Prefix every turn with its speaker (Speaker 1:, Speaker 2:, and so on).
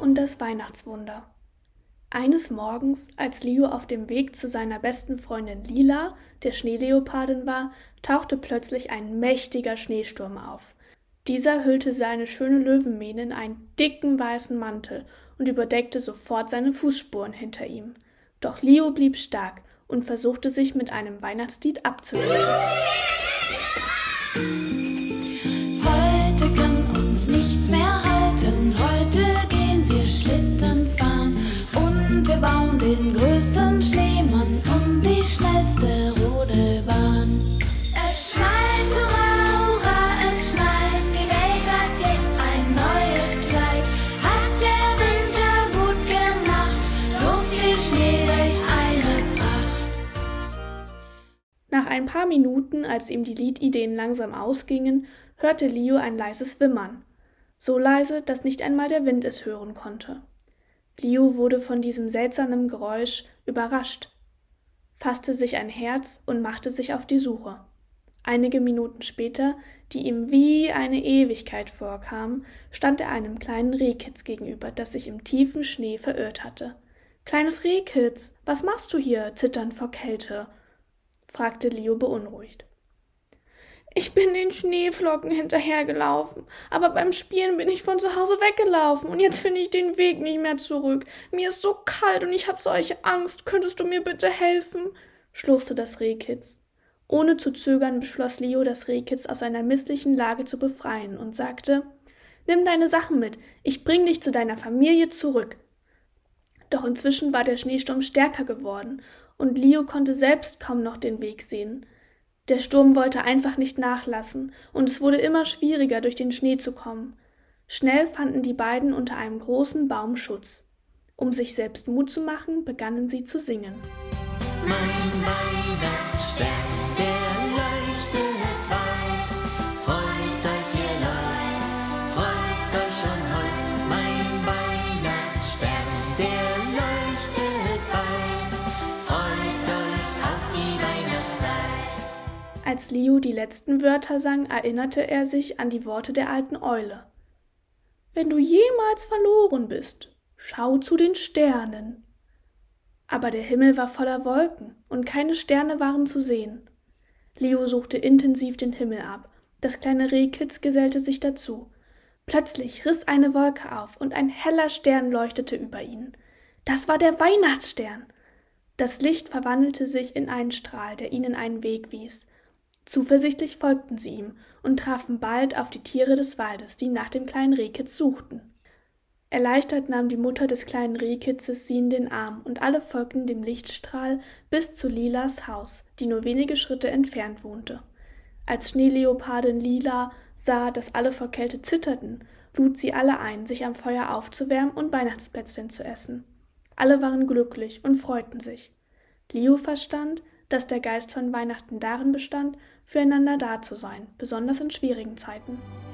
Speaker 1: und das Weihnachtswunder. Eines Morgens, als Leo auf dem Weg zu seiner besten Freundin Lila, der Schneeleopardin, war, tauchte plötzlich ein mächtiger Schneesturm auf. Dieser hüllte seine schöne Löwenmähne in einen dicken weißen Mantel und überdeckte sofort seine Fußspuren hinter ihm. Doch Leo blieb stark und versuchte sich mit einem Weihnachtslied abzulenken.
Speaker 2: Heute kann uns nichts mehr halten, heute gehen wir Schlitten fahren und wir bauen den größten Schneemann und die schnellste Rodelbahn. Es schneit, hurra, hurra, es schneit, die Welt hat jetzt ein neues Kleid. Hat der Winter gut gemacht, so viel Schnee, welch eine Pracht.
Speaker 1: Nach ein paar Minuten, als ihm die Liedideen langsam ausgingen, hörte Leo ein leises Wimmern. So leise, dass nicht einmal der Wind es hören konnte. Leo wurde von diesem seltsamen Geräusch überrascht, fasste sich ein Herz und machte sich auf die Suche. Einige Minuten später, die ihm wie eine Ewigkeit vorkamen, stand er einem kleinen Rehkitz gegenüber, das sich im tiefen Schnee verirrt hatte. »Kleines Rehkitz, was machst du hier, zitternd vor Kälte?« fragte Leo beunruhigt. »Ich bin den Schneeflocken hinterhergelaufen, aber beim Spielen bin ich von zu Hause weggelaufen und jetzt finde ich den Weg nicht mehr zurück. Mir ist so kalt und ich habe solche Angst. Könntest du mir bitte helfen?« schluchzte das Rehkitz. Ohne zu zögern beschloss Leo, das Rehkitz aus seiner misslichen Lage zu befreien und sagte: »Nimm deine Sachen mit, ich bring dich zu deiner Familie zurück.« Doch inzwischen war der Schneesturm stärker geworden und Leo konnte selbst kaum noch den Weg sehen. Der Sturm wollte einfach nicht nachlassen, und es wurde immer schwieriger, durch den Schnee zu kommen. Schnell fanden die beiden unter einem großen Baum Schutz. Um sich selbst Mut zu machen, begannen sie zu singen.
Speaker 3: Mein Weihnachtsstern, der leuchtet weit. Freut euch, ihr Leute, freut euch schon heut. Mein Weihnachtsstern, der leuchtet weit. Freut euch auf die Weihnachtszeit.
Speaker 1: Als Leo die letzten Wörter sang, erinnerte er sich an die Worte der alten Eule. »Wenn du jemals verloren bist, schau zu den Sternen.« Aber der Himmel war voller Wolken und keine Sterne waren zu sehen. Leo suchte intensiv den Himmel ab. Das kleine Rehkitz gesellte sich dazu. Plötzlich riss eine Wolke auf und ein heller Stern leuchtete über ihnen. Das war der Weihnachtsstern. Das Licht verwandelte sich in einen Strahl, der ihnen einen Weg wies. Zuversichtlich folgten sie ihm und trafen bald auf die Tiere des Waldes, die nach dem kleinen Rehkitz suchten. Erleichtert nahm die Mutter des kleinen Rehkitzes sie in den Arm und alle folgten dem Lichtstrahl bis zu Lilas Haus, die nur wenige Schritte entfernt wohnte. Als Schneeleopardin Lila sah, dass alle vor Kälte zitterten, lud sie alle ein, sich am Feuer aufzuwärmen und Weihnachtsplätzchen zu essen. Alle waren glücklich und freuten sich. Leo verstand, dass der Geist von Weihnachten darin bestand, füreinander da zu sein, besonders in schwierigen Zeiten.